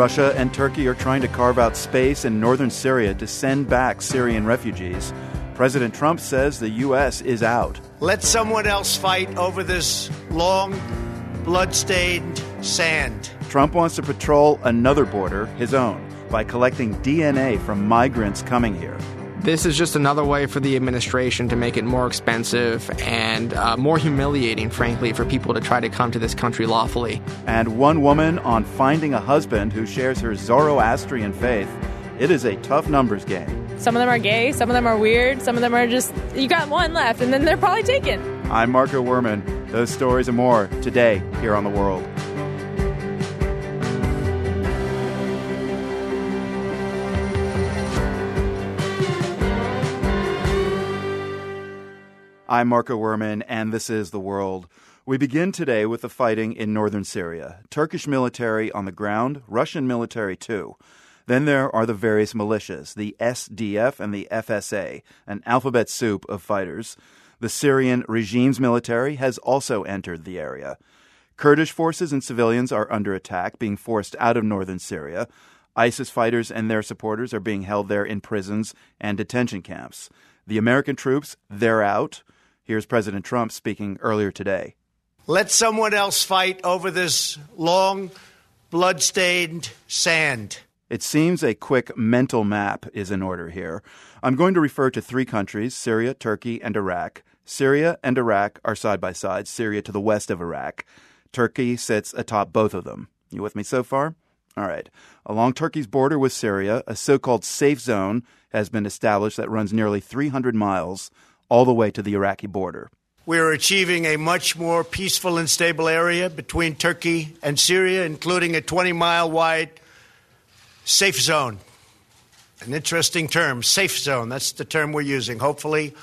Russia and Turkey are trying to carve out space in northern Syria to send back Syrian refugees. President Trump says the U.S. is out. Let someone else fight over this long, blood-stained sand. Trump wants to patrol another border, his own, by collecting DNA from migrants coming here. This is just another way for the administration to make it more expensive and more humiliating, frankly, for people to try to come to this country lawfully. And one woman on finding a husband who shares her Zoroastrian faith. It is a tough numbers game. Some of them are gay, some of them are weird, some of them are just, you got one left, and then they're probably taken. I'm Marco Werman. Those stories and more today here on The World. I'm Marco Werman, and this is The World. We begin today with the fighting in northern Syria. Turkish military on the ground, Russian military too. Then there are the various militias, the SDF and the FSA, an alphabet soup of fighters. The Syrian regime's military has also entered the area. Kurdish forces and civilians are under attack, being forced out of northern Syria. ISIS fighters and their supporters are being held there in prisons and detention camps. The American troops, they're out. Here's President Trump speaking earlier today. Let someone else fight over this long, blood-stained sand. It seems a quick mental map is in order here. I'm going to refer to three countries, Syria, Turkey, and Iraq. Syria and Iraq are side by side, Syria to the west of Iraq. Turkey sits atop both of them. You with me so far? All right. Along Turkey's border with Syria, a so-called safe zone has been established that runs nearly 300 miles all the way to the Iraqi border. We're achieving a much more peaceful and stable area between Turkey and Syria, including a 20-mile-wide safe zone. An interesting term, safe zone. That's the term we're using. Hopefully,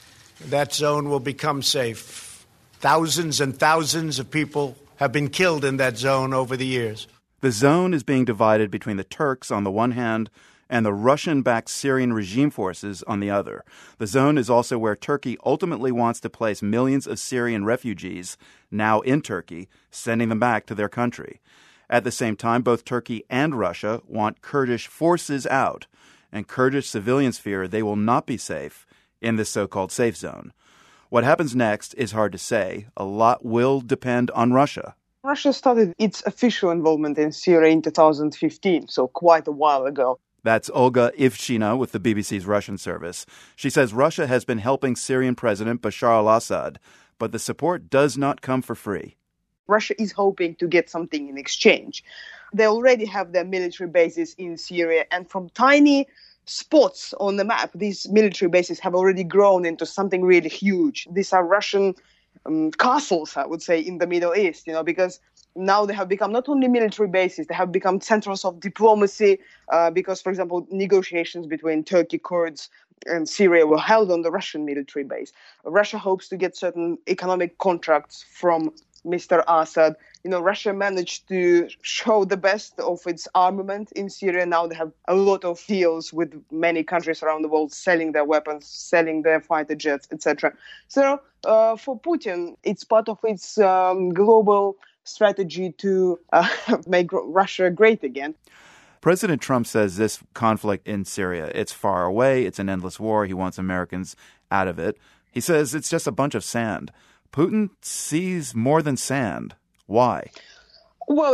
that zone will become safe. Thousands and thousands of people have been killed in that zone over the years. The zone is being divided between the Turks on the one hand and the Russian-backed Syrian regime forces on the other. The zone is also where Turkey ultimately wants to place millions of Syrian refugees now in Turkey, sending them back to their country. At the same time, both Turkey and Russia want Kurdish forces out, and Kurdish civilians fear they will not be safe in this so-called safe zone. What happens next is hard to say. A lot will depend on Russia. Russia started its official involvement in Syria in 2015, so quite a while ago. That's Olga Ivchina with the BBC's Russian service. She says Russia has been helping Syrian President Bashar al-Assad, but the support does not come for free. Russia is hoping to get something in exchange. They already have their military bases in Syria, and from tiny spots on the map, these military bases have already grown into something really huge. These are Russian castles, I would say, in the Middle East, because now they have become not only military bases, they have become centers of diplomacy because, for example, negotiations between Turkey, Kurds, and Syria were held on the Russian military base. Russia hopes to get certain economic contracts from Mr. Assad. Russia managed to show the best of its armament in Syria. Now they have a lot of deals with many countries around the world selling their weapons, selling their fighter jets, etc. So for Putin, it's part of its global strategy to make Russia great again. President Trump says this conflict in Syria, it's far away, it's an endless war, he wants Americans out of it. He says it's just a bunch of sand. Putin sees more than sand. Why? Well,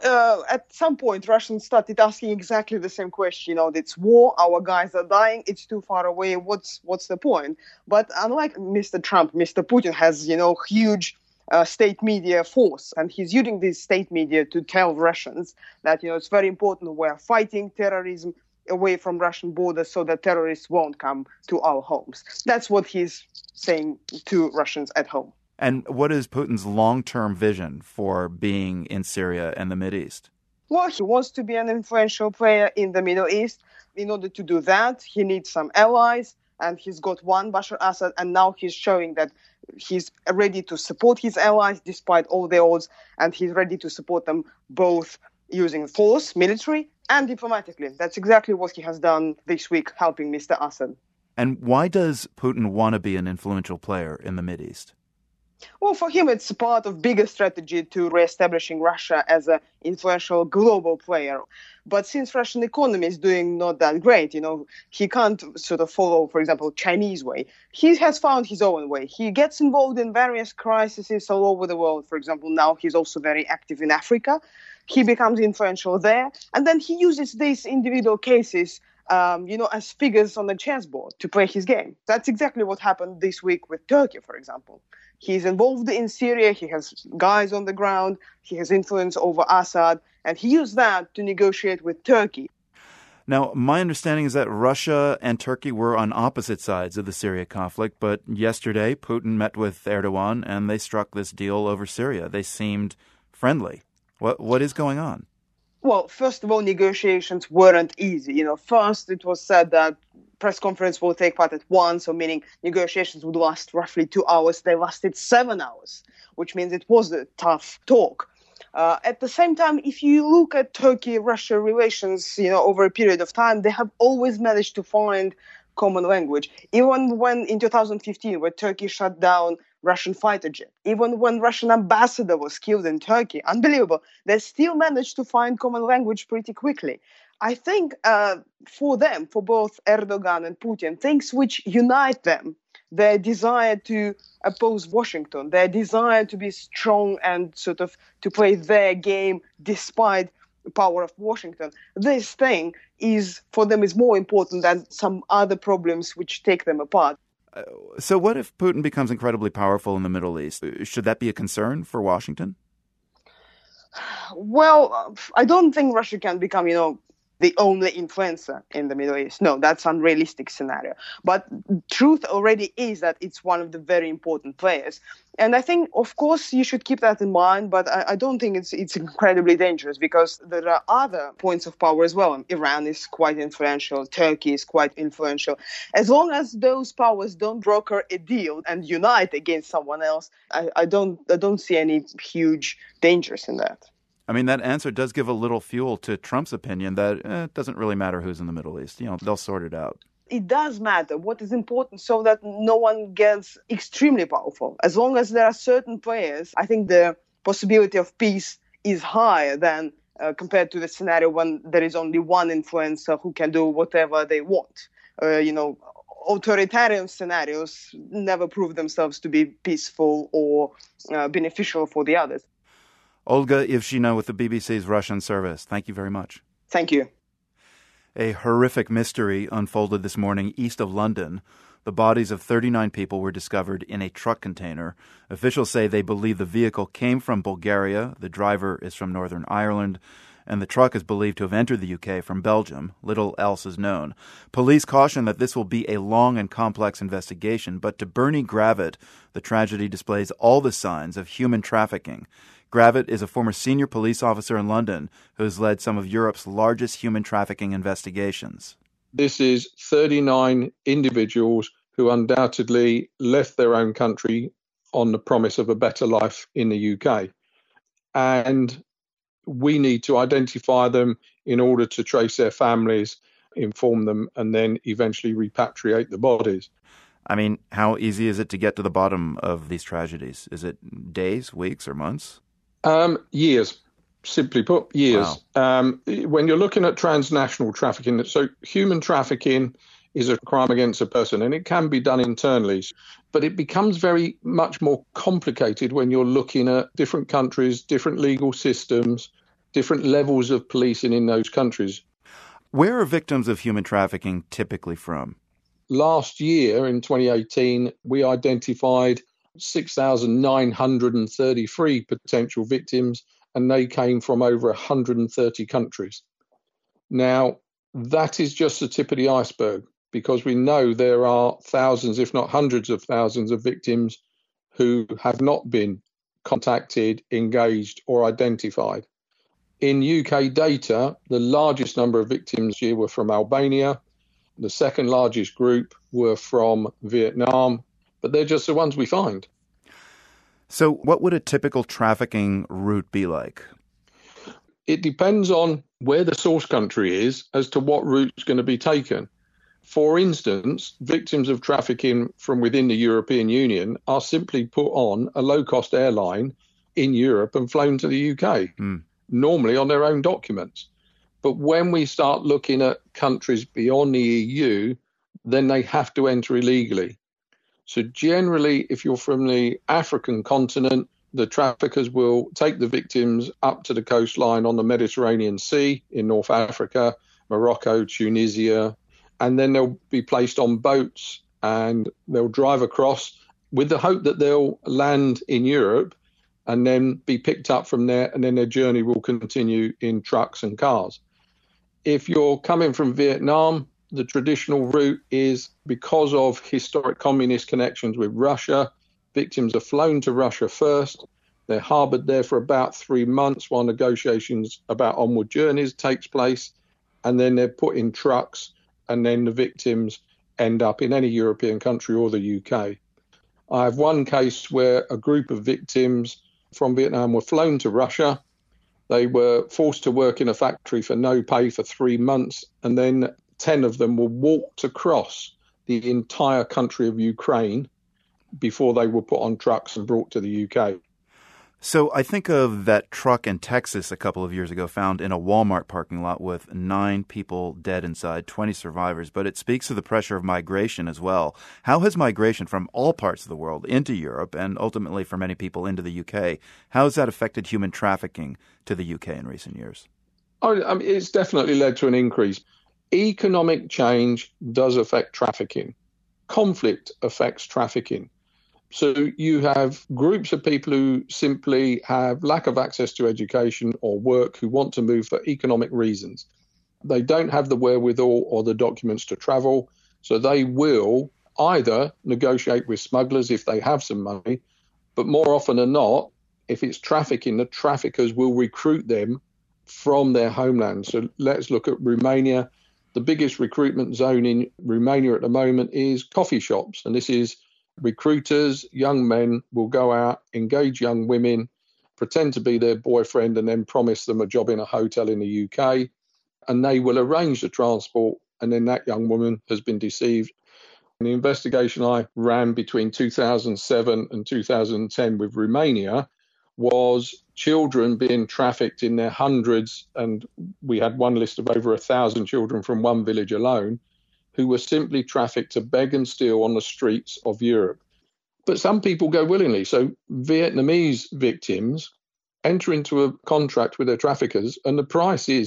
at some point, Russians started asking exactly the same question. It's war, our guys are dying, it's too far away, what's the point? But unlike Mr. Trump, Mr. Putin has, huge state media force, and he's using this state media to tell Russians that, it's very important we're fighting terrorism away from Russian borders so that terrorists won't come to our homes. That's what he's saying to Russians at home. And what is Putin's long-term vision for being in Syria and the Mideast? Well, he wants to be an influential player in the Middle East. In order to do that, he needs some allies, and he's got one, Bashar Assad, and now he's showing that he's ready to support his allies despite all the odds, and he's ready to support them both using force, military, and diplomatically. That's exactly what he has done this week, helping Mr. Assad. And why does Putin want to be an influential player in the Mideast? Well, for him, it's part of bigger strategy to reestablishing Russia as an influential global player. But since Russian economy is doing not that great, he can't sort of follow, for example, Chinese way. He has found his own way. He gets involved in various crises all over the world. For example, now he's also very active in Africa. He becomes influential there. And then he uses these individual cases as figures on the chessboard to play his game. That's exactly what happened this week with Turkey, for example. He's involved in Syria, he has guys on the ground, he has influence over Assad, and he used that to negotiate with Turkey. Now, my understanding is that Russia and Turkey were on opposite sides of the Syria conflict, but yesterday Putin met with Erdogan and they struck this deal over Syria. They seemed friendly. What is going on? Well, first of all, negotiations weren't easy. First it was said that press conference will take part at 1, so meaning negotiations would last roughly 2 hours. They lasted 7 hours, which means it was a tough talk. At the same time, if you look at Turkey-Russia relations, over a period of time, they have always managed to find common language. Even when in 2015, when Turkey shut down Russian fighter jet, even when Russian ambassador was killed in Turkey, unbelievable, they still managed to find common language pretty quickly. I think for them, for both Erdogan and Putin, things which unite them, their desire to oppose Washington, their desire to be strong and sort of to play their game despite the power of Washington, this thing is more important than some other problems which take them apart. So what if Putin becomes incredibly powerful in the Middle East? Should that be a concern for Washington? Well, I don't think Russia can become, the only influencer in the Middle East. No, that's an unrealistic scenario. But truth already is that it's one of the very important players. And I think, of course, you should keep that in mind, but I don't think it's incredibly dangerous because there are other points of power as well. Iran is quite influential. Turkey is quite influential. As long as those powers don't broker a deal and unite against someone else, I don't see any huge dangers in that. I mean, that answer does give a little fuel to Trump's opinion that it doesn't really matter who's in the Middle East. They'll sort it out. It does matter. What is important so that no one gets extremely powerful. As long as there are certain players, I think the possibility of peace is higher than compared to the scenario when there is only one influencer who can do whatever they want. Authoritarian scenarios never prove themselves to be peaceful or beneficial for the others. Olga Ivshina with the BBC's Russian service. Thank you very much. Thank you. A horrific mystery unfolded this morning east of London. The bodies of 39 people were discovered in a truck container. Officials say they believe the vehicle came from Bulgaria, the driver is from Northern Ireland, and the truck is believed to have entered the UK from Belgium. Little else is known. Police caution that this will be a long and complex investigation, but to Bernie Gravitt, the tragedy displays all the signs of human trafficking. Gravitt is a former senior police officer in London who has led some of Europe's largest human trafficking investigations. This is 39 individuals who undoubtedly left their own country on the promise of a better life in the UK. And we need to identify them in order to trace their families, inform them, and then eventually repatriate the bodies. I mean, how easy is it to get to the bottom of these tragedies? Is it days, weeks, or months? Years. Simply put, years. Wow. When you're looking at transnational trafficking, so human trafficking is a crime against a person, and it can be done internally. But it becomes very much more complicated when you're looking at different countries, different legal systems, different levels of policing in those countries. Where are victims of human trafficking typically from? Last year, in 2018, we identified 6,933 potential victims, and they came from over 130 countries. Now, that is just the tip of the iceberg, because we know there are thousands, if not hundreds of thousands of victims who have not been contacted, engaged, or identified. In UK data, the largest number of victims here were from Albania. The second largest group were from Vietnam, but they're just the ones we find. So what would a typical trafficking route be like? It depends on where the source country is as to what route is going to be taken. For instance, victims of trafficking from within the European Union are simply put on a low-cost airline in Europe and flown to the UK, normally on their own documents. But when we start looking at countries beyond the EU, then they have to enter illegally. So generally, if you're from the African continent, the traffickers will take the victims up to the coastline on the Mediterranean Sea in North Africa, Morocco, Tunisia, and then they'll be placed on boats and they'll drive across with the hope that they'll land in Europe and then be picked up from there, and then their journey will continue in trucks and cars. If you're coming from Vietnam, the traditional route is, because of historic communist connections with Russia, victims are flown to Russia first. They're harboured there for about 3 months while negotiations about onward journeys takes place, and then they're put in trucks, and then the victims end up in any European country or the UK. I have one case where a group of victims from Vietnam were flown to Russia. They were forced to work in a factory for no pay for 3 months, and then 10 of them were walked across the entire country of Ukraine before they were put on trucks and brought to the UK. So I think of that truck in Texas a couple of years ago found in a Walmart parking lot with 9 people dead inside, 20 survivors. But it speaks to the pressure of migration as well. How has migration from all parts of the world into Europe, and ultimately for many people into the UK, how has that affected human trafficking to the UK in recent years? It's definitely led to an increase. Economic change does affect trafficking. Conflict affects trafficking. So you have groups of people who simply have lack of access to education or work, who want to move for economic reasons. They don't have the wherewithal or the documents to travel, so they will either negotiate with smugglers if they have some money, but more often than not, if it's trafficking, the traffickers will recruit them from their homeland. So let's look at Romania. The biggest recruitment zone in Romania at the moment is coffee shops, and this is recruiters, young men will go out, engage young women, pretend to be their boyfriend, and then promise them a job in a hotel in the UK. And they will arrange the transport, and then that young woman has been deceived. And the investigation I ran between 2007 and 2010 with Romania was children being trafficked in their hundreds. And we had one list of over 1,000 children from one village alone, who were simply trafficked to beg and steal on the streets of Europe. But some people go willingly. So Vietnamese victims enter into a contract with their traffickers, and the price is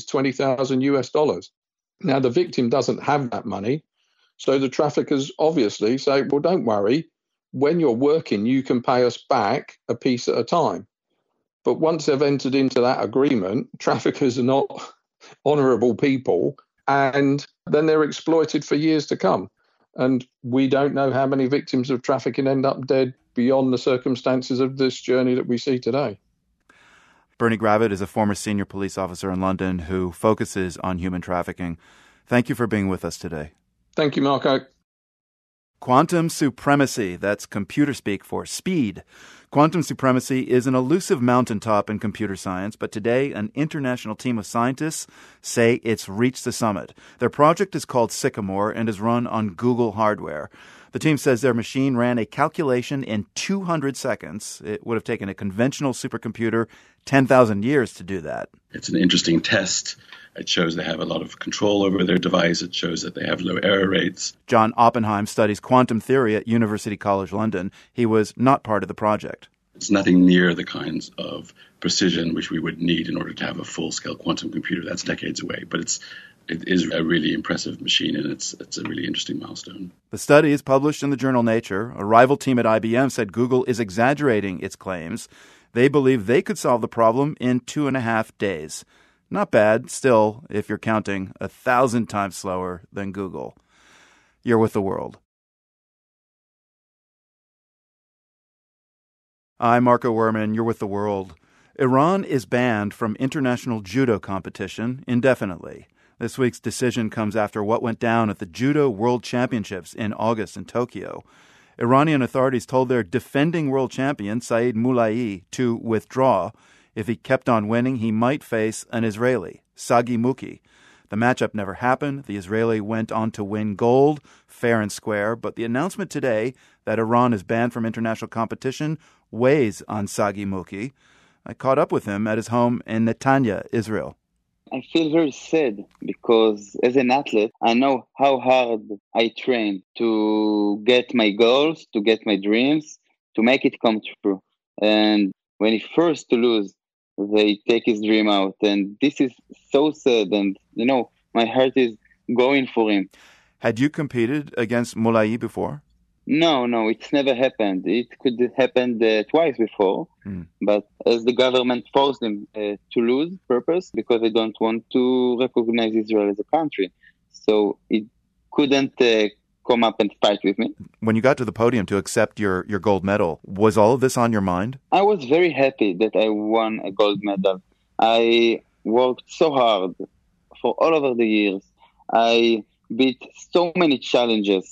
$20,000. Now, the victim doesn't have that money, so the traffickers obviously say, well, don't worry, when you're working, you can pay us back a piece at a time. But once they've entered into that agreement, traffickers are not honourable people, and then they're exploited for years to come. And we don't know how many victims of trafficking end up dead beyond the circumstances of this journey that we see today. Bernie Gravitt is a former senior police officer in London who focuses on human trafficking. Thank you for being with us today. Thank you, Marco. Quantum supremacy, that's computer speak for speed. Quantum supremacy is an elusive mountaintop in computer science, but today an international team of scientists say it's reached the summit. Their project is called Sycamore and is run on Google hardware. The team says their machine ran a calculation in 200 seconds. It would have taken a conventional supercomputer 10,000 years to do that. It's an interesting test. It shows they have a lot of control over their device. It shows that they have low error rates. John Oppenheim studies quantum theory at University College London. He was not part of the project. It's nothing near the kinds of precision which we would need in order to have a full-scale quantum computer. That's decades away, but it is a really impressive machine, and it's a really interesting milestone. The study is published in the journal Nature. A rival team at IBM said Google is exaggerating its claims. They believe they could solve the problem in 2.5 days. Not bad, still, if you're counting 1,000 times slower than Google. You're with The World. I'm Marco Werman. You're with The World. Iran is banned from international judo competition indefinitely. This week's decision comes after what went down at the Judo World Championships in August in Tokyo. Iranian authorities told their defending world champion, Saeed Moulai, to withdraw. If he kept on winning, he might face an Israeli, Sagi Muki. The matchup never happened. The Israeli went on to win gold, fair and square, but the announcement today that Iran is banned from international competition weighs on Sagi Muki. I caught up with him at his home in Netanya, Israel. I feel very sad because as an athlete, I know how hard I train to get my goals, to get my dreams, to make it come true. And when he first to lose, they take his dream out. And this is so sad. And, my heart is going for him. Had you competed against Moulayi before? No, it's never happened. It could have happened twice before, but as the government forced him to lose purpose because they don't want to recognize Israel as a country. So it couldn't come up and fight with me. When you got to the podium to accept your gold medal, was all of this on your mind? I was very happy that I won a gold medal. I worked so hard for all over the years. I beat so many challenges.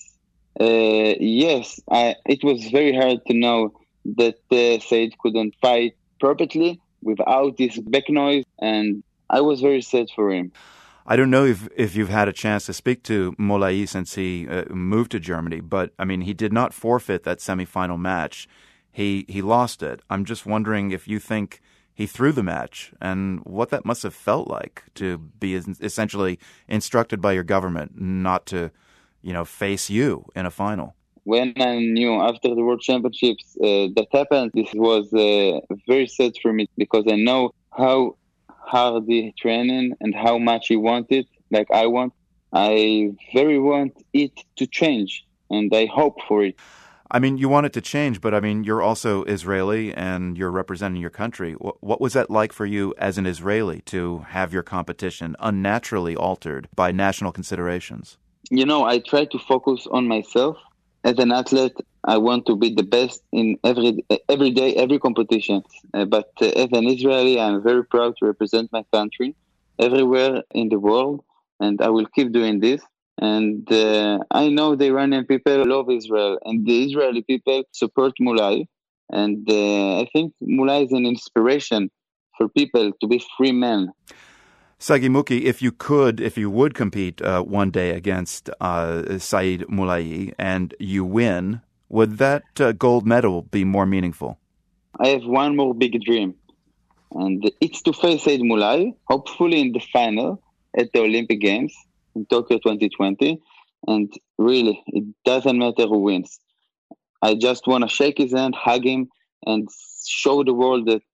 It was very hard to know that Said couldn't fight perfectly without this back noise, and I was very sad for him. I don't know if you've had a chance to speak to Moulayi since he moved to Germany, but, he did not forfeit that semifinal match. He lost it. I'm just wondering if you think he threw the match and what that must have felt like to be essentially instructed by your government not to face you in a final. When I knew after the World Championships that happened, this was very sad for me because I know how hard he training and how much he wanted, like I want. I very want it to change, and I hope for it. You want it to change, but you're also Israeli and you're representing your country. What was that like for you as an Israeli to have your competition unnaturally altered by national considerations? I try to focus on myself. As an athlete, I want to be the best in every day, every competition. But as an Israeli, I'm very proud to represent my country everywhere in the world, and I will keep doing this. And I know the Iranian people love Israel, and the Israeli people support Moulayi. And I think Moulayi is an inspiration for people to be free men. Sagi Muki, if you would compete one day against Said Moulayi and you win, would that gold medal be more meaningful? I have one more big dream, and it's to face Said Moulayi, hopefully in the final at the Olympic Games in Tokyo 2020. And really, it doesn't matter who wins. I just want to shake his hand, hug him, and show the world that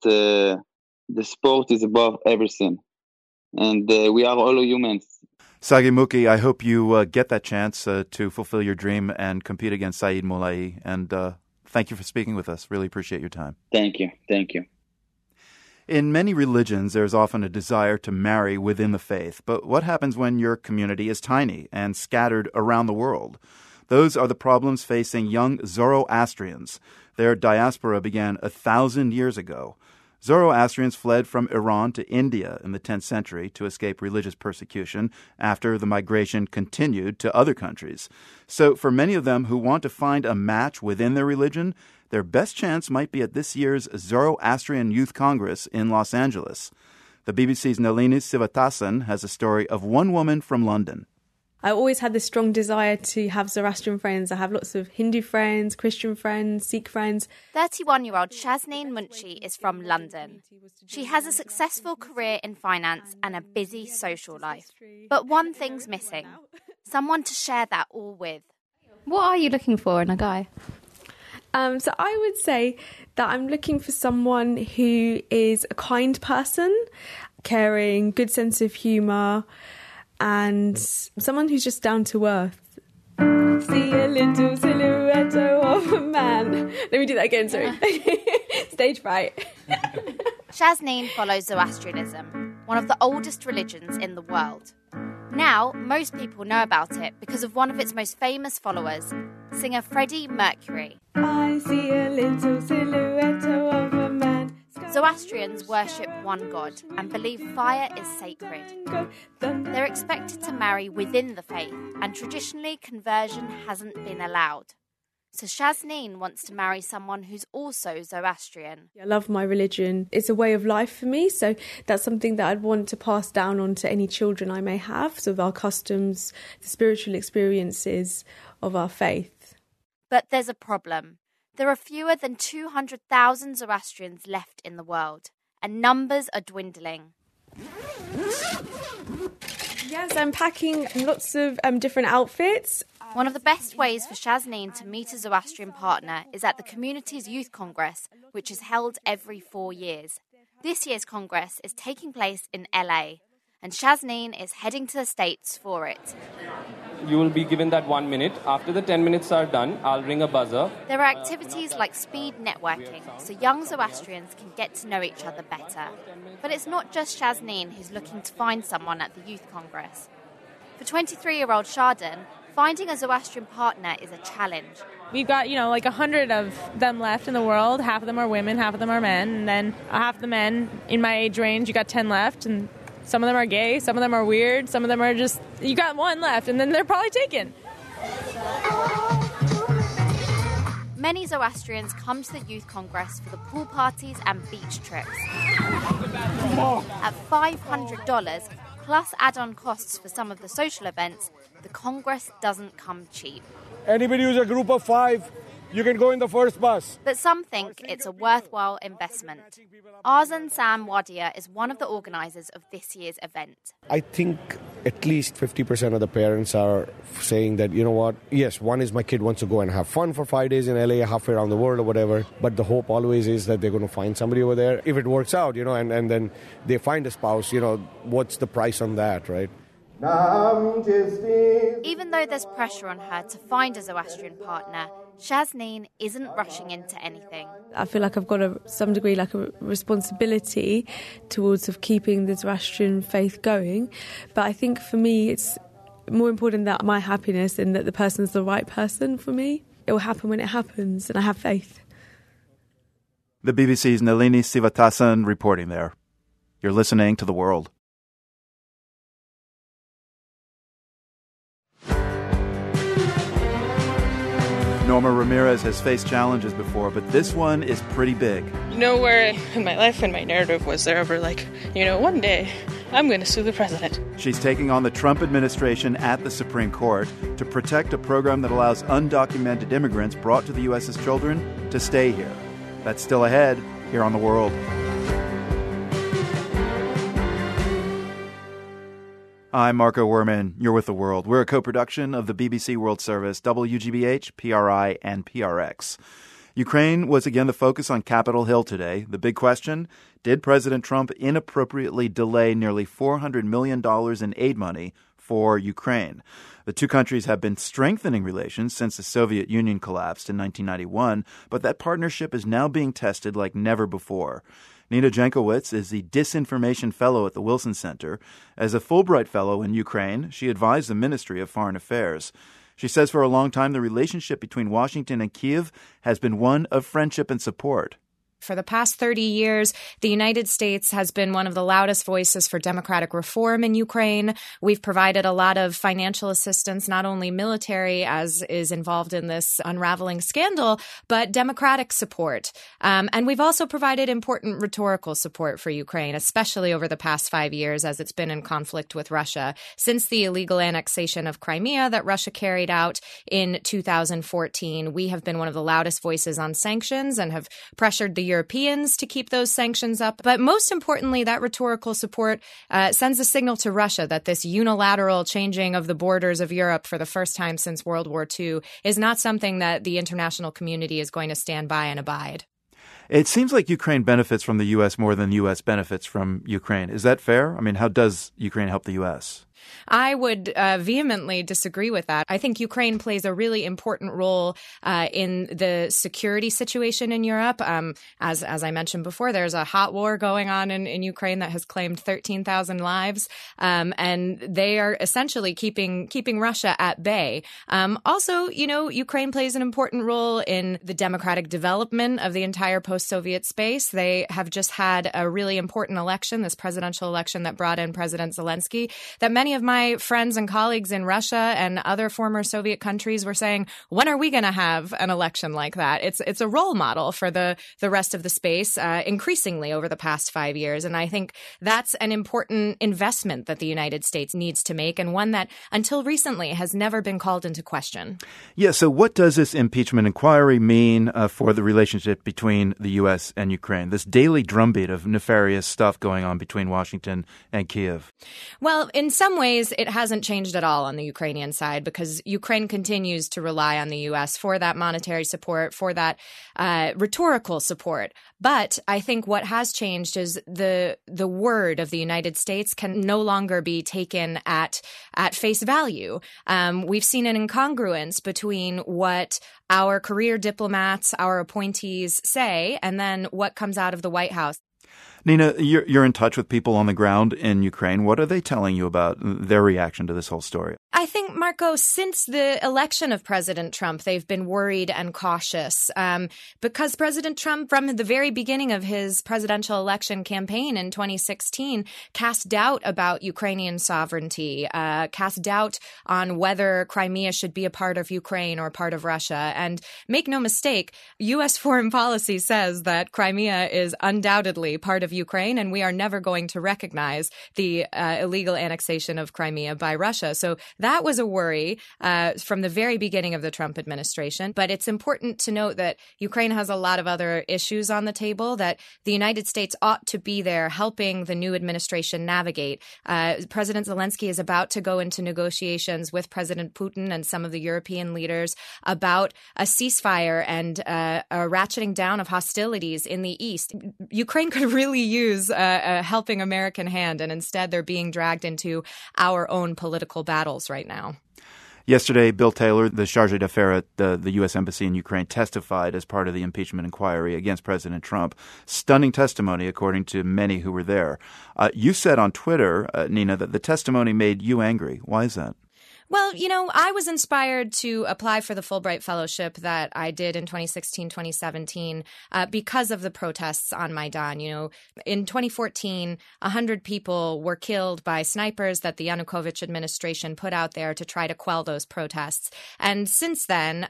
the sport is above everything. And we are all humans. Sagi Muki, I hope you get that chance to fulfill your dream and compete against Said Moulayi. And thank you for speaking with us. Really appreciate your time. Thank you. In many religions, there's often a desire to marry within the faith. But what happens when your community is tiny and scattered around the world? Those are the problems facing young Zoroastrians. Their diaspora began 1,000 years ago. Zoroastrians fled from Iran to India in the 10th century to escape religious persecution after the migration continued to other countries. So for many of them who want to find a match within their religion, their best chance might be at this year's Zoroastrian Youth Congress in Los Angeles. The BBC's Nalini Sivatasan has a story of one woman from London. I always had this strong desire to have Zoroastrian friends. I have lots of Hindu friends, Christian friends, Sikh friends. 31-year-old Shazneen Munshi is from London. She has a successful career in finance and a busy social life. But one thing's missing, someone to share that all with. What are you looking for in a guy? So I would say that I'm looking for someone who is a kind person, caring, good sense of humour, and someone who's just down to earth. See a little silhouette of a man. Let me do that again, sorry. Stage fright. Shazneen follows Zoroastrianism, one of the oldest religions in the world. Now, most people know about it because of one of its most famous followers, singer Freddie Mercury. I see a little silhouette of a man. Zoroastrians worship one god and believe fire is sacred. They're expected to marry within the faith, and traditionally conversion hasn't been allowed. So Shazneen wants to marry someone who's also Zoroastrian. I love my religion. It's a way of life for me, so that's something that I'd want to pass down on to any children I may have, so our customs, the spiritual experiences of our faith. But there's a problem. There are fewer than 200,000 Zoroastrians left in the world, and numbers are dwindling. Yes, I'm packing lots of different outfits. One of the best ways for Shazneen to meet a Zoroastrian partner is at the community's youth congress, which is held every 4 years. This year's congress is taking place in LA, and Shazneen is heading to the States for it. You will be given that 1 minute. After the 10 minutes are done, I'll ring a buzzer. There are activities like speed networking, so young Zoroastrians can get to know each other better. But it's not just Shazneen who's looking to find someone at the youth congress. For 23-year-old Shardon, finding a Zoroastrian partner is a challenge. We've got, like 100 of them left in the world. Half of them are women, half of them are men. And then half the men in my age range, you got 10 left. And some of them are gay, some of them are weird, some of them are just, you got one left, and then they're probably taken. Many Zoroastrians come to the youth congress for the pool parties and beach trips. At $500, plus add-on costs for some of the social events, the congress doesn't come cheap. Anybody who's a group of 5, you can go in the first bus. But some think it's a worthwhile investment. Arzan Sam Wadia is one of the organisers of this year's event. I think at least 50% of the parents are saying that, you know what, yes, one is my kid wants to go and have fun for 5 days in LA, halfway around the world or whatever, but the hope always is that they're going to find somebody over there. If it works out, and then they find a spouse, what's the price on that, right? Even though there's pressure on her to find a Zoroastrian partner, Shazneen isn't rushing into anything. I feel like I've got some degree like a responsibility towards of keeping the Zoroastrian faith going. But I think for me it's more important that my happiness and that the person's the right person for me. It will happen when it happens, and I have faith. The BBC's Nalini Sivatasan reporting there. You're listening to The World. Norma Ramirez has faced challenges before, but this one is pretty big. Nowhere in my life and my narrative was there ever one day I'm going to sue the president. She's taking on the Trump administration at the Supreme Court to protect a program that allows undocumented immigrants brought to the U.S. as children to stay here. That's still ahead here on The World. I'm Marco Werman. You're with The World. We're a co-production of the BBC World Service, WGBH, PRI, and PRX. Ukraine was again the focus on Capitol Hill today. The big question, did President Trump inappropriately delay nearly $400 million in aid money for Ukraine? The two countries have been strengthening relations since the Soviet Union collapsed in 1991, but that partnership is now being tested like never before. Nina Jankowicz is the Disinformation Fellow at the Wilson Center. As a Fulbright Fellow in Ukraine, she advised the Ministry of Foreign Affairs. She says for a long time the relationship between Washington and Kyiv has been one of friendship and support. For the past 30 years, the United States has been one of the loudest voices for democratic reform in Ukraine. We've provided a lot of financial assistance, not only military, as is involved in this unraveling scandal, but democratic support. And we've also provided important rhetorical support for Ukraine, especially over the past 5 years as it's been in conflict with Russia. Since the illegal annexation of Crimea that Russia carried out in 2014, we have been one of the loudest voices on sanctions and have pressured the Europeans to keep those sanctions up. But most importantly, that rhetorical support sends a signal to Russia that this unilateral changing of the borders of Europe for the first time since World War II is not something that the international community is going to stand by and abide. It seems like Ukraine benefits from the U.S. more than the U.S. benefits from Ukraine. Is that fair? I mean, how does Ukraine help the U.S.? I would vehemently disagree with that. I think Ukraine plays a really important role in the security situation in Europe. As I mentioned before, there's a hot war going on in Ukraine that has claimed 13,000 lives, and they are essentially keeping Russia at bay. Also, Ukraine plays an important role in the democratic development of the entire post-Soviet space. They have just had a really important election, this presidential election that brought in President Zelensky, that many many of my friends and colleagues in Russia and other former Soviet countries were saying, when are we going to have an election like that? It's a role model for the rest of the space, increasingly over the past 5 years. And I think that's an important investment that the United States needs to make, and one that until recently has never been called into question. Yeah, so what does this impeachment inquiry mean for the relationship between the U.S. and Ukraine? This daily drumbeat of nefarious stuff going on between Washington and Kiev. Well, in some ways, it hasn't changed at all on the Ukrainian side, because Ukraine continues to rely on the U.S. for that monetary support, for that rhetorical support. But I think what has changed is the word of the United States can no longer be taken at face value. We've seen an incongruence between what our career diplomats, our appointees say, and then what comes out of the White House. Nina, you're in touch with people on the ground in Ukraine. What are they telling you about their reaction to this whole story? I think, Marco, since the election of President Trump, they've been worried and cautious because President Trump, from the very beginning of his presidential election campaign in 2016, cast doubt about Ukrainian sovereignty, cast doubt on whether Crimea should be a part of Ukraine or part of Russia. And make no mistake, U.S. foreign policy says that Crimea is undoubtedly part of Ukraine, and we are never going to recognize the illegal annexation of Crimea by Russia. So that was a worry from the very beginning of the Trump administration. But it's important to note that Ukraine has a lot of other issues on the table that the United States ought to be there helping the new administration navigate. President Zelensky is about to go into negotiations with President Putin and some of the European leaders about a ceasefire and a ratcheting down of hostilities in the east. Ukraine could really use a helping American hand, and instead they're being dragged into our own political battles right now. Yesterday, Bill Taylor, the charge d'affaires at the U.S. Embassy in Ukraine, testified as part of the impeachment inquiry against President Trump. Stunning testimony, according to many who were there. You said on Twitter, Nina, that the testimony made you angry. Why is that? Well, I was inspired to apply for the Fulbright Fellowship that I did in 2016, 2017, because of the protests on Maidan. In 2014, 100 people were killed by snipers that the Yanukovych administration put out there to try to quell those protests. And since then,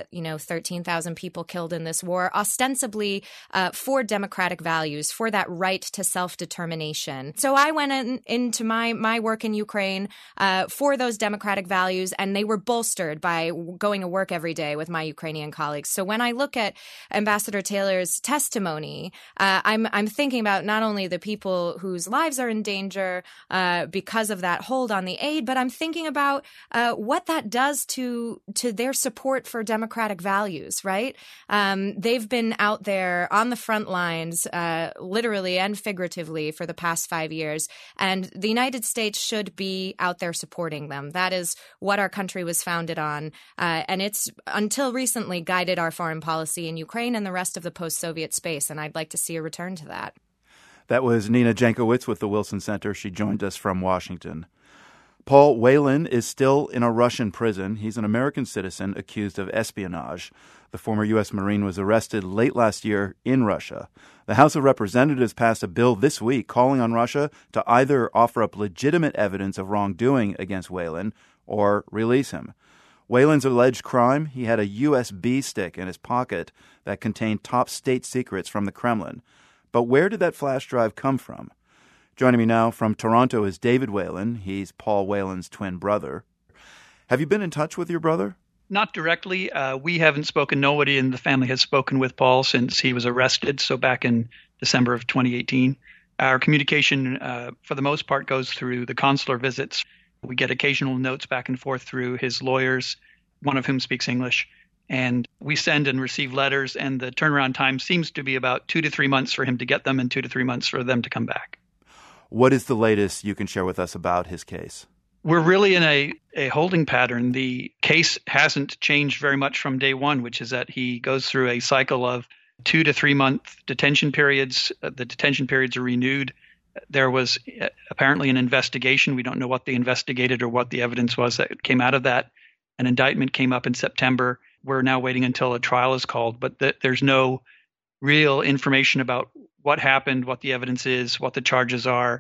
13,000 people killed in this war, ostensibly for democratic values, for that right to self-determination. So I went into my work in Ukraine for those democratic values, and they were bolstered by going to work every day with my Ukrainian colleagues. So when I look at Ambassador Taylor's testimony, I'm thinking about not only the people whose lives are in danger because of that hold on the aid, but I'm thinking about what that does to their support for democratic values, right? They've been out there on the front lines, literally and figuratively, for the past 5 years, and the United States should be out there supporting them. That is what our country was founded on. And it's, until recently, guided our foreign policy in Ukraine and the rest of the post-Soviet space. And I'd like to see a return to that. That was Nina Jankowicz with the Wilson Center. She joined us from Washington. Paul Whelan is still in a Russian prison. He's an American citizen accused of espionage. The former U.S. Marine was arrested late last year in Russia. The House of Representatives passed a bill this week calling on Russia to either offer up legitimate evidence of wrongdoing against Whelan or release him. Whelan's alleged crime: he had a USB stick in his pocket that contained top state secrets from the Kremlin. But where did that flash drive come from? Joining me now from Toronto is David Whelan. He's Paul Whelan's twin brother. Have you been in touch with your brother? Not directly. We haven't spoken. Nobody in the family has spoken with Paul since he was arrested, so back in December of 2018. Our communication, for the most part, goes through the consular visits. We get occasional notes back and forth through his lawyers, one of whom speaks English. And we send and receive letters, and the turnaround time seems to be about 2 to 3 months for him to get them and 2 to 3 months for them to come back. What is the latest you can share with us about his case? We're really in a holding pattern. The case hasn't changed very much from day one, which is that he goes through a cycle of 2 to 3 month detention periods. The detention periods are renewed. There was apparently an investigation. We don't know what they investigated or what the evidence was that came out of that. An indictment came up in September. We're now waiting until a trial is called, but there's no real information about what happened, what the evidence is, what the charges are.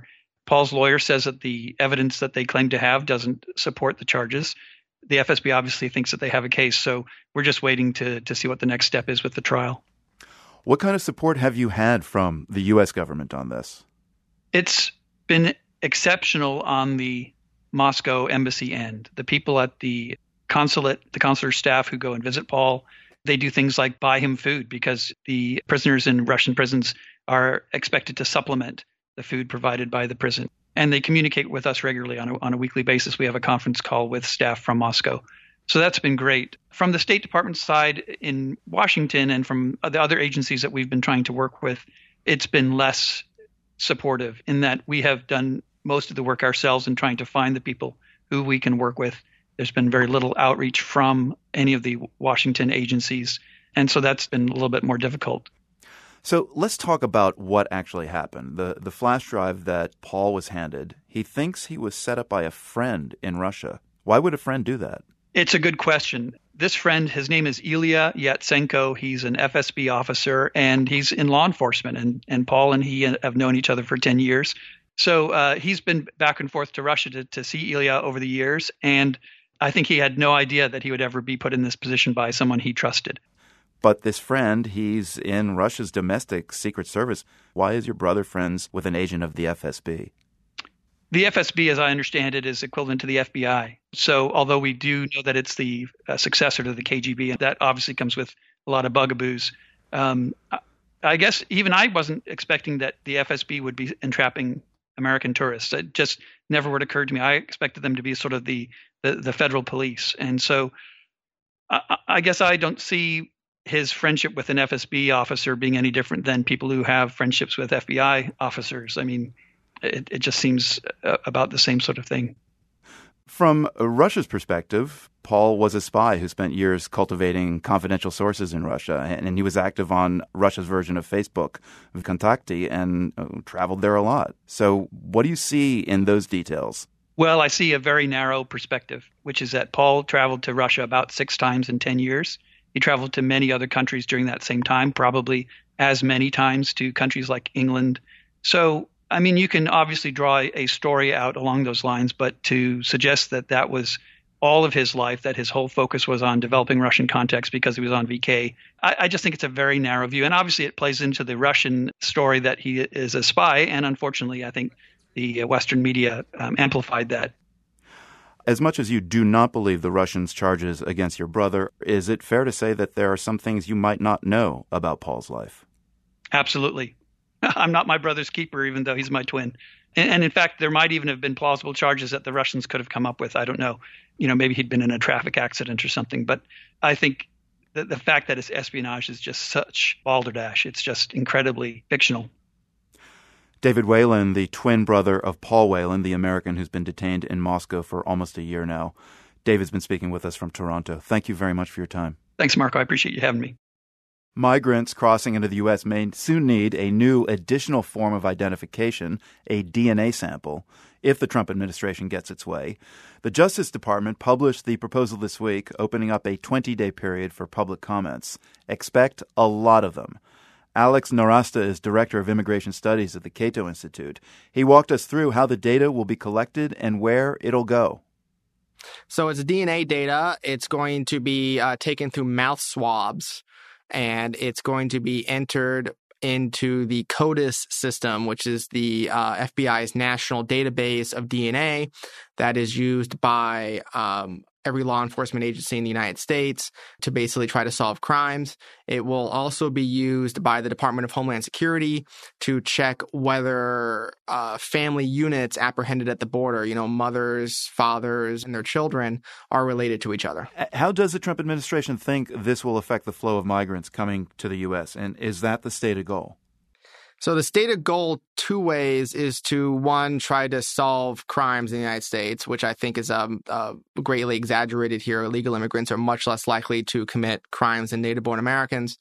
Paul's lawyer says that the evidence that they claim to have doesn't support the charges. The FSB obviously thinks that they have a case, so we're just waiting to see what the next step is with the trial. What kind of support have you had from the U.S. government on this? It's been exceptional on the Moscow embassy end. The people at the consulate, the consular staff who go and visit Paul, they do things like buy him food because the prisoners in Russian prisons are expected to supplement the food provided by the prison. And they communicate with us regularly on a weekly basis. We have a conference call with staff from Moscow. So that's been great. From the State Department side in Washington and from the other agencies that we've been trying to work with, it's been less supportive in that we have done most of the work ourselves in trying to find the people who we can work with. There's been very little outreach from any of the Washington agencies. And so that's been a little bit more difficult. So let's talk about what actually happened. The flash drive that Paul was handed, he thinks he was set up by a friend in Russia. Why would a friend do that? It's a good question. This friend, his name is Ilya Yatsenko. He's an FSB officer, and he's in law enforcement. And Paul and he have known each other for 10 years. So he's been back and forth to Russia to see Ilya over the years. And I think he had no idea that he would ever be put in this position by someone he trusted. But this friend, he's in Russia's domestic secret service. Why is your brother friends with an agent of the FSB? The FSB, as I understand it, is equivalent to the FBI. So although we do know that it's the successor to the KGB, and that obviously comes with a lot of bugaboos, I guess even I wasn't expecting that the FSB would be entrapping American tourists. It just never would occur to me. I expected them to be sort of the federal police. And so I guess I don't see his friendship with an FSB officer being any different than people who have friendships with FBI officers. I mean, it just seems about the same sort of thing. From Russia's perspective, Paul was a spy who spent years cultivating confidential sources in Russia, and he was active on Russia's version of Facebook, Vkontakte, and traveled there a lot. So what do you see in those details? Well, I see a very narrow perspective, which is that Paul traveled to Russia about 6 times in 10 years. He traveled to many other countries during that same time, probably as many times to countries like England. So, I mean, you can obviously draw a story out along those lines, but to suggest that that was all of his life, that his whole focus was on developing Russian context because he was on VK, I just think it's a very narrow view. And obviously it plays into the Russian story that he is a spy. And unfortunately, I think the Western media amplified that. As much as you do not believe the Russians' charges against your brother, is it fair to say that there are some things you might not know about Paul's life? Absolutely. I'm not my brother's keeper, even though he's my twin. And in fact, there might even have been plausible charges that the Russians could have come up with. I don't know. Maybe he'd been in a traffic accident or something. But I think that the fact that it's espionage is just such balderdash. It's just incredibly fictional. David Whalen, the twin brother of Paul Whalen, the American who's been detained in Moscow for almost a year now. David's been speaking with us from Toronto. Thank you very much for your time. Thanks, Marco. I appreciate you having me. Migrants crossing into the U.S. may soon need a new additional form of identification, a DNA sample, if the Trump administration gets its way. The Justice Department published the proposal this week, opening up a 20-day period for public comments. Expect a lot of them. Alex Narasta is Director of Immigration Studies at the Cato Institute. He walked us through how the data will be collected and where it'll go. So it's DNA data. It's going to be taken through mouth swabs, and it's going to be entered into the CODIS system, which is the FBI's national database of DNA that is used by every law enforcement agency in the United States to basically try to solve crimes. It will also be used by the Department of Homeland Security to check whether family units apprehended at the border, mothers, fathers, and their children are related to each other. How does the Trump administration think this will affect the flow of migrants coming to the U.S.? And is that the stated goal? So the stated goal, 2 ways, is to, 1, try to solve crimes in the United States, which I think is greatly exaggerated here. Illegal immigrants are much less likely to commit crimes than native-born Americans.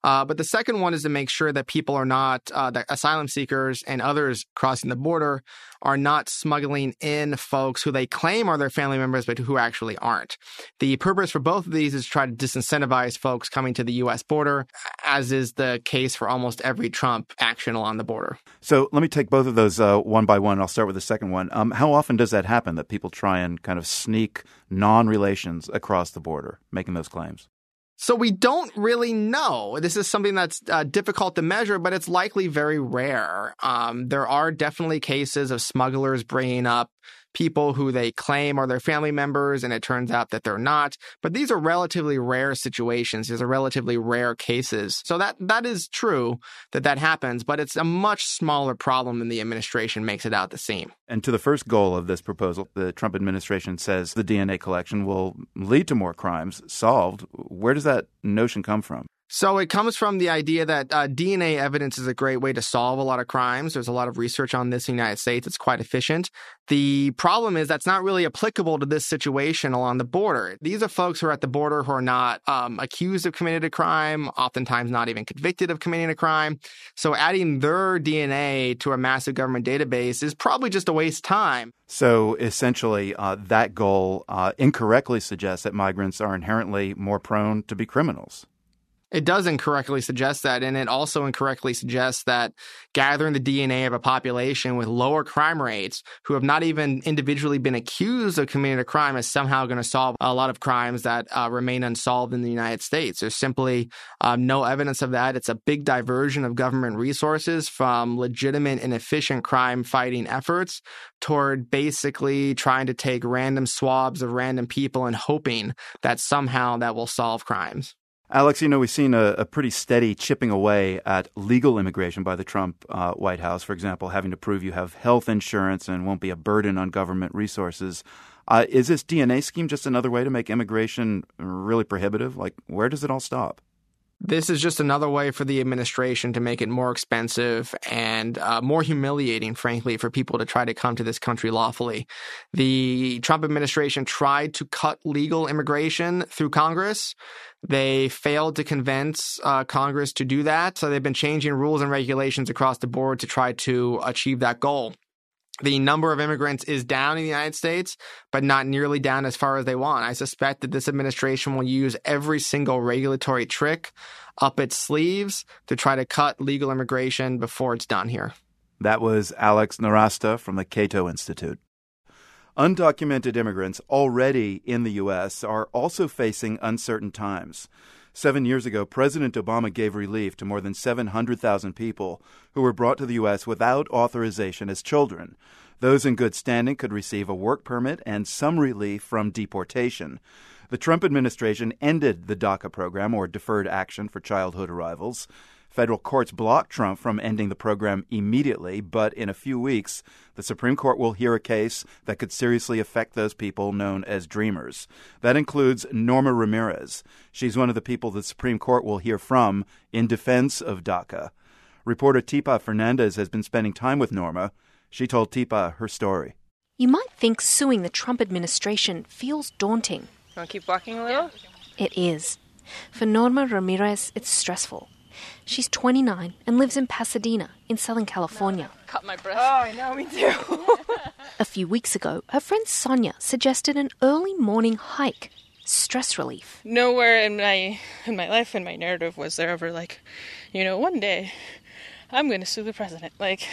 But the second one is to make sure that people are not, that asylum seekers and others crossing the border are not smuggling in folks who they claim are their family members, but who actually aren't. The purpose for both of these is to try to disincentivize folks coming to the U.S. border, as is the case for almost every Trump action along the border. So let me take both of those one by one. I'll start with the second one. How often does that happen, that people try and kind of sneak non-relations across the border, making those claims? So we don't really know. This is something that's difficult to measure, but it's likely very rare. There are definitely cases of smugglers bringing up people who they claim are their family members, and it turns out that they're not. But these are relatively rare situations. These are relatively rare cases. So that is true that happens, but it's a much smaller problem than the administration makes it out to seem. And to the first goal of this proposal, the Trump administration says the DNA collection will lead to more crimes solved. Where does that notion come from? So it comes from the idea that DNA evidence is a great way to solve a lot of crimes. There's a lot of research on this in the United States. It's quite efficient. The problem is that's not really applicable to this situation along the border. These are folks who are at the border who are not accused of committing a crime, oftentimes not even convicted of committing a crime. So adding their DNA to a massive government database is probably just a waste of time. So essentially, that goal incorrectly suggests that migrants are inherently more prone to be criminals. It does incorrectly suggest that, and it also incorrectly suggests that gathering the DNA of a population with lower crime rates who have not even individually been accused of committing a crime is somehow going to solve a lot of crimes that remain unsolved in the United States. There's simply no evidence of that. It's a big diversion of government resources from legitimate and efficient crime-fighting efforts toward basically trying to take random swabs of random people and hoping that somehow that will solve crimes. Alex, we've seen a pretty steady chipping away at legal immigration by the Trump White House, for example, having to prove you have health insurance and won't be a burden on government resources. Is this DNA scheme just another way to make immigration really prohibitive? Like, where does it all stop? This is just another way for the administration to make it more expensive and more humiliating, frankly, for people to try to come to this country lawfully. The Trump administration tried to cut legal immigration through Congress. They failed to convince Congress to do that, so they've been changing rules and regulations across the board to try to achieve that goal. The number of immigrants is down in the United States, but not nearly down as far as they want. I suspect that this administration will use every single regulatory trick up its sleeves to try to cut legal immigration before it's done here. That was Alex Nowrasteh from the Cato Institute. Undocumented immigrants already in the U.S. are also facing uncertain times. 7 years ago, President Obama gave relief to more than 700,000 people who were brought to the U.S. without authorization as children. Those in good standing could receive a work permit and some relief from deportation. The Trump administration ended the DACA program, or Deferred Action for Childhood Arrivals. Federal courts blocked Trump from ending the program immediately, but in a few weeks, the Supreme Court will hear a case that could seriously affect those people known as dreamers. That includes Norma Ramirez. She's one of the people the Supreme Court will hear from in defense of DACA. Reporter Tepa Fernandez has been spending time with Norma. She told Tepa her story. You might think suing the Trump administration feels daunting. Want to keep walking a little? It is. For Norma Ramirez, it's stressful. She's 29 and lives in Pasadena in Southern California. Caught my breath. Oh, I know, me too. A few weeks ago, her friend Sonia suggested an early morning hike. Stress relief. Nowhere in my life and my narrative was there ever one day I'm going to sue the president.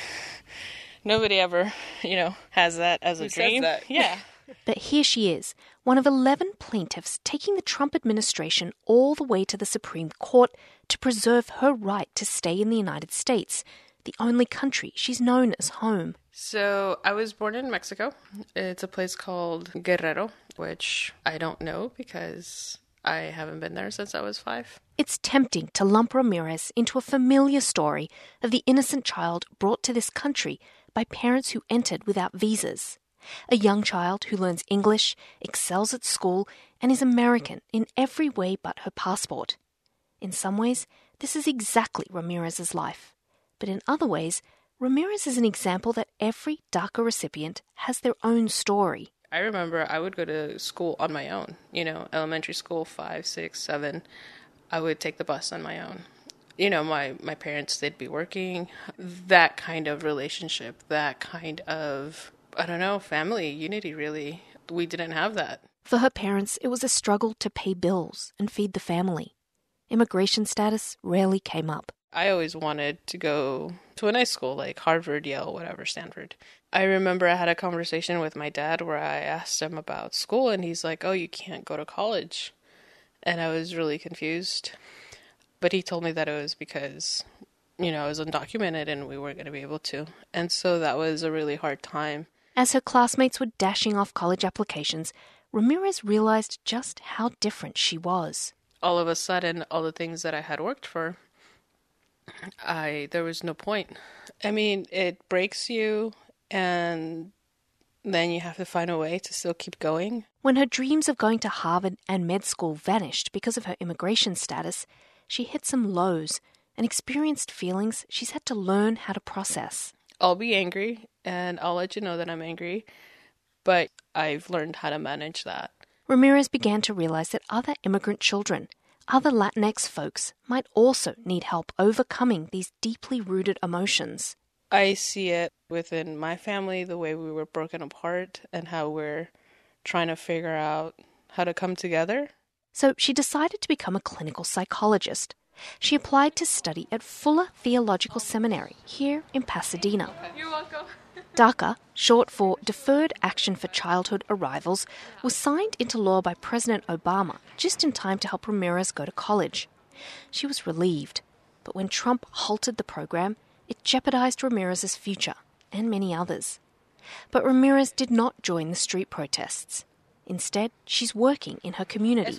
Nobody ever, has that as a dream. Says that? Yeah. But here she is, one of 11 plaintiffs taking the Trump administration all the way to the Supreme Court to preserve her right to stay in the United States, the only country she's known as home. So I was born in Mexico. It's a place called Guerrero, which I don't know because I haven't been there since I was 5. It's tempting to lump Ramirez into a familiar story of the innocent child brought to this country by parents who entered without visas. A young child who learns English, excels at school, and is American in every way but her passport. In some ways, this is exactly Ramirez's life. But in other ways, Ramirez is an example that every DACA recipient has their own story. I remember I would go to school on my own, elementary school, 5, 6, 7. I would take the bus on my own. My parents, they'd be working. That kind of relationship, that kind of, family unity, really. We didn't have that. For her parents, it was a struggle to pay bills and feed the family. Immigration status rarely came up. I always wanted to go to a nice school like Harvard, Yale, whatever, Stanford. I remember I had a conversation with my dad where I asked him about school, and he's like, oh, you can't go to college. And I was really confused. But he told me that it was because, I was undocumented and we weren't going to be able to. And so that was a really hard time. As her classmates were dashing off college applications, Ramirez realized just how different she was. All of a sudden, all the things that I had worked for, there was no point. It breaks you, and then you have to find a way to still keep going. When her dreams of going to Harvard and med school vanished because of her immigration status, she hit some lows and experienced feelings she's had to learn how to process. I'll be angry, and I'll let you know that I'm angry, but I've learned how to manage that. Ramirez began to realize that other immigrant children, other Latinx folks, might also need help overcoming these deeply rooted emotions. I see it within my family, the way we were broken apart and how we're trying to figure out how to come together. So she decided to become a clinical psychologist. She applied to study at Fuller Theological Seminary here in Pasadena. You're welcome. DACA, short for Deferred Action for Childhood Arrivals, was signed into law by President Obama just in time to help Ramirez go to college. She was relieved, but when Trump halted the program, it jeopardized Ramirez's future and many others. But Ramirez did not join the street protests. Instead, she's working in her community.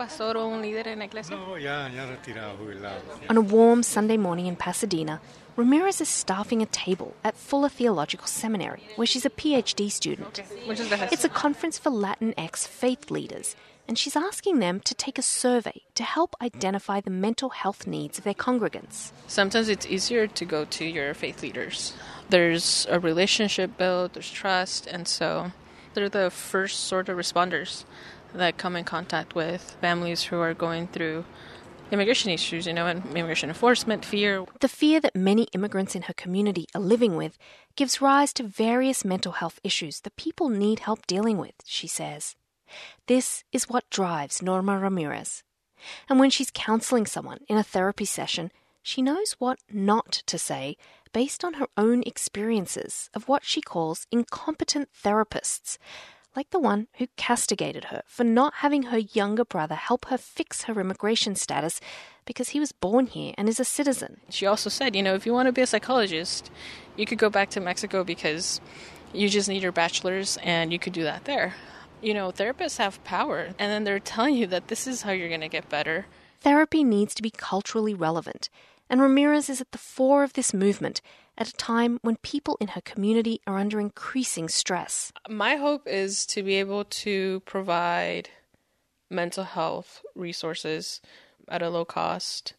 On a warm Sunday morning in Pasadena, Ramirez is staffing a table at Fuller Theological Seminary, where she's a PhD student. It's a conference for Latinx faith leaders, and she's asking them to take a survey to help identify the mental health needs of their congregants. Sometimes it's easier to go to your faith leaders. There's a relationship built, there's trust, and so they're the first sort of responders that come in contact with families who are going through immigration issues, and immigration enforcement, fear. The fear that many immigrants in her community are living with gives rise to various mental health issues that people need help dealing with, she says. This is what drives Norma Ramirez. And when she's counseling someone in a therapy session, she knows what not to say based on her own experiences of what she calls incompetent therapists, like the one who castigated her for not having her younger brother help her fix her immigration status because he was born here and is a citizen. She also said, if you want to be a psychologist, you could go back to Mexico because you just need your bachelor's and you could do that there. Therapists have power, and then they're telling you that this is how you're going to get better. Therapy needs to be culturally relevant, and Ramirez is at the fore of this movement at a time when people in her community are under increasing stress. My hope is to be able to provide mental health resources at a low cost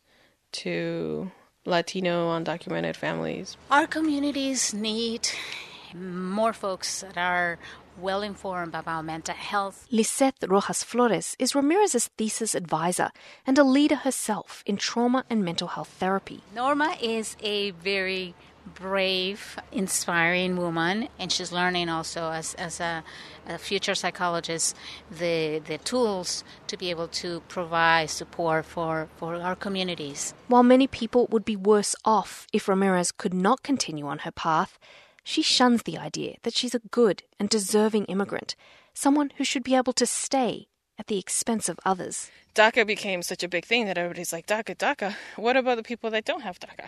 to Latino undocumented families. Our communities need more folks that are well-informed about mental health. Lisette Rojas Flores is Ramirez's thesis advisor and a leader herself in trauma and mental health therapy. Norma is a very brave, inspiring woman, and she's learning also as a future psychologist the tools to be able to provide support for our communities. While many people would be worse off if Ramirez could not continue on her path, she shuns the idea that she's a good and deserving immigrant, someone who should be able to stay at the expense of others. DACA became such a big thing that everybody's like, DACA. What about the people that don't have DACA?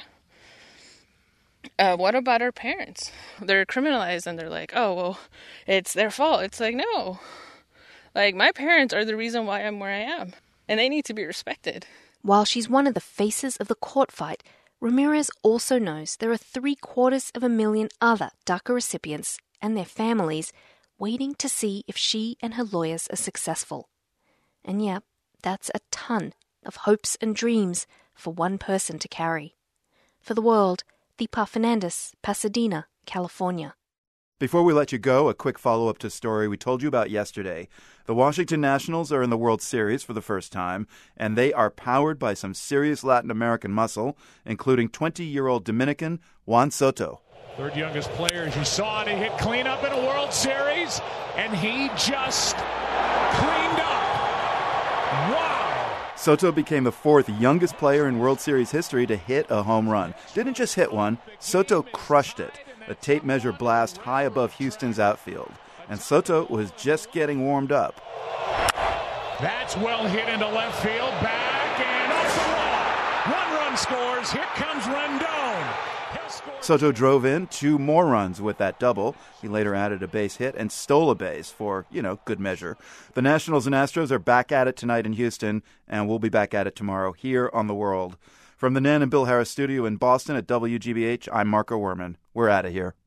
What about our parents? They're criminalized and they're like, oh, well, it's their fault. It's like, no. My parents are the reason why I'm where I am, and they need to be respected. While she's one of the faces of the court fight, Ramirez also knows there are 750,000 other DACA recipients and their families waiting to see if she and her lawyers are successful. And yeah, that's a ton of hopes and dreams for one person to carry. For The World, Deepa Fernandes, Pasadena, California. Before we let you go, a quick follow-up to a story we told you about yesterday. The Washington Nationals are in the World Series for the first time, and they are powered by some serious Latin American muscle, including 20-year-old Dominican Juan Soto. Third youngest player, as you saw it, he hit cleanup in a World Series, and he just cleaned up. Wow! Soto became the fourth youngest player in World Series history to hit a home run. Didn't just hit one, Soto crushed it. A tape measure blast high above Houston's outfield. And Soto was just getting warmed up. That's well hit into left field, back and off the wall. 1 run scores. Here comes Rendon. Soto drove in 2 more runs with that double. He later added a base hit and stole a base for, good measure. The Nationals and Astros are back at it tonight in Houston, and we'll be back at it tomorrow here on The World. From the Nan and Bill Harris studio in Boston at WGBH, I'm Marco Werman. We're out of here.